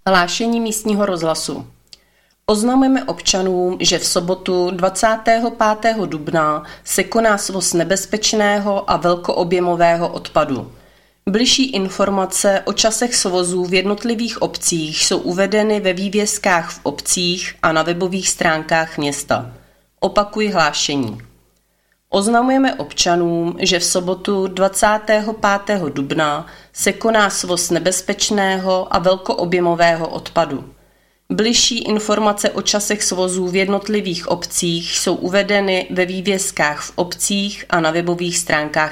Hlášení místního rozhlasu. Oznamujeme občanům, že v sobotu 25. dubna se koná svoz nebezpečného a velkoobjemového odpadu. Bližší informace o časech svozů v jednotlivých obcích jsou uvedeny ve vývězkách v obcích a na webových stránkách města. Opakuji hlášení. Oznamujeme občanům, že v sobotu 25. dubna se koná svoz nebezpečného a velkoobjemového odpadu. Bližší informace o časech svozů v jednotlivých obcích jsou uvedeny ve vývězkách v obcích a na webových stránkách